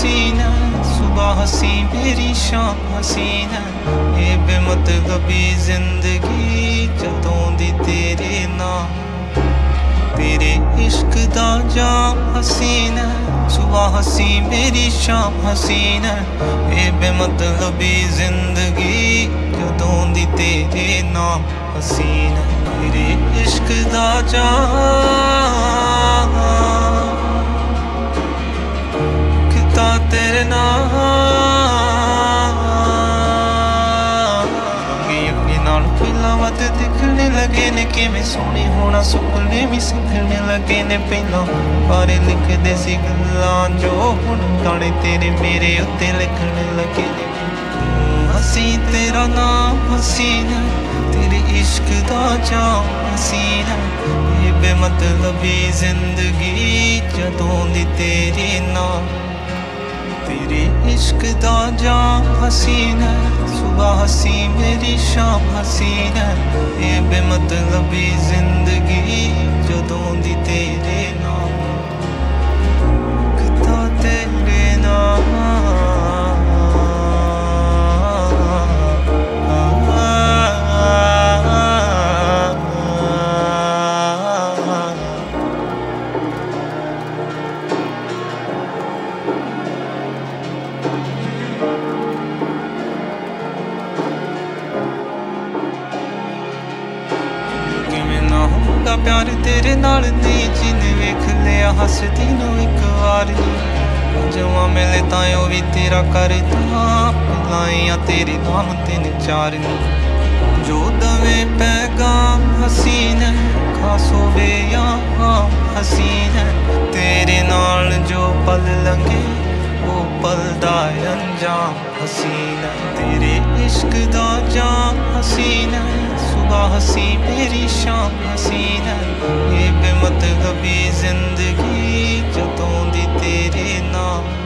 हसीन है, सुबह हसी मेरी शाम हसीन है। ये बेमतलबी जिंदगी जदों दी तेरे नाम, तेरे इश्क दा जाम हसीन है, सुबह हसी मेरी शाम हसीन है। ये बेमतलबी जिंदगी जदों दी तेरे नाम हसीन है। तेरे इश्क दा जाम किता तेरे नाम वध दिखने लगे ने, किवें सोहने होना सुपने भी सिखने लगे ने। पहला बारे लिखदे सी गल्लां जो हुण गाने तेरे मेरे उत्ते लिखने लगे ने। हसी तेरा नाम हसीन है, तेरे इश्क दा जाम हसीन है। ये बेमतलबी जिंदगी जदों दी तेरे नाम, तेरे इश्क दा जाम हसीन है, सुबह हसी मेरी शाम हसीन है। ये बेमतलबी जिंदगी जदों दी तेरे नाम, किता तेरे नाम। प्यार तेरे नाल नी जिन्ने वेख लिया हसदी नूं इक वार नी, जवां मिले तां ओ भी तेरा करदा लाइयां तेरे नाम तीन चार नी। जो दवे पैगाम हसीन है, खास होवे या आम हसीन है। तेरे नाल जो पल लंघे वो पल दा अंजाम हसीन है। तेरे इश्क दा जाम हसीन है, सुबह हसी मेरी शाम हसीन है। ये बेमतलबी जिंदगी जदों दी तेरे नाम।